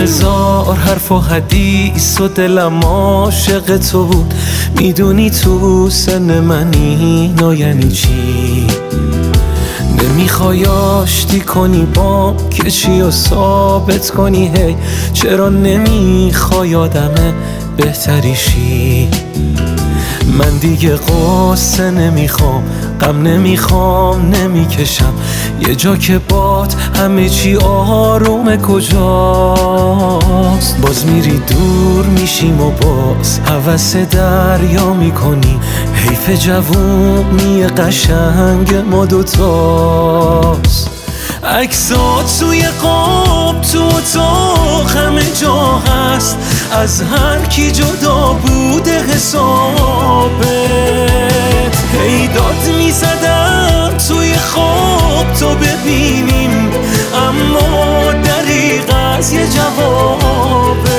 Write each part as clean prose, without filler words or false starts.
هزار حرف و حدیث و دلم عاشق تو بود. میدونی تو سن منی نا یعنی چی؟ نمیخوای آشتی کنی با کشی و ثابت کنی هی چرا نمیخوای آدم بهتری شی؟ من دیگه قصه نمیخوام، غم نمیخوام، نمیکشم یه جا که باد همه چی آرومه. کجاست؟ باز میری دور میشیم و باز هوس دریا میکنی. حیف جوونی قشنگ ما دوتاست. عکسات توی قاب تو اتاق همه جا هست، از هر کی جدا بوده حسابت. هی داد میزدم توی خواب تو ببینیم، اما دریغ از یه جوابت.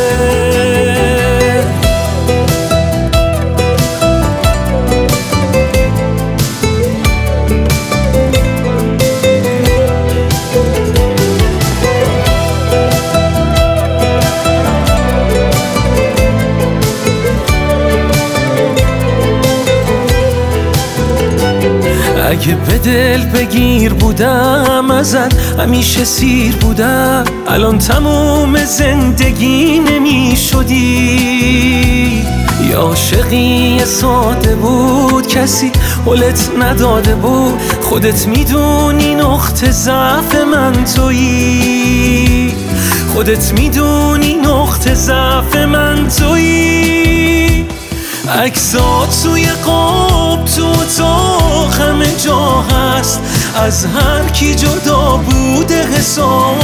اگه به دل بگیر بودم ازت همیشه سیر بودم، الان تموم زندگی نمی شدی. یا عاشقی ساده بود کسی حلت نداده بود، خودت میدونی نقطه ضعف من تویی. خودت میدونی نقطه ضعف من تویی. عکسات توی قاب تو اتاق همه جا هست، از هر کی جدا بوده حسابت.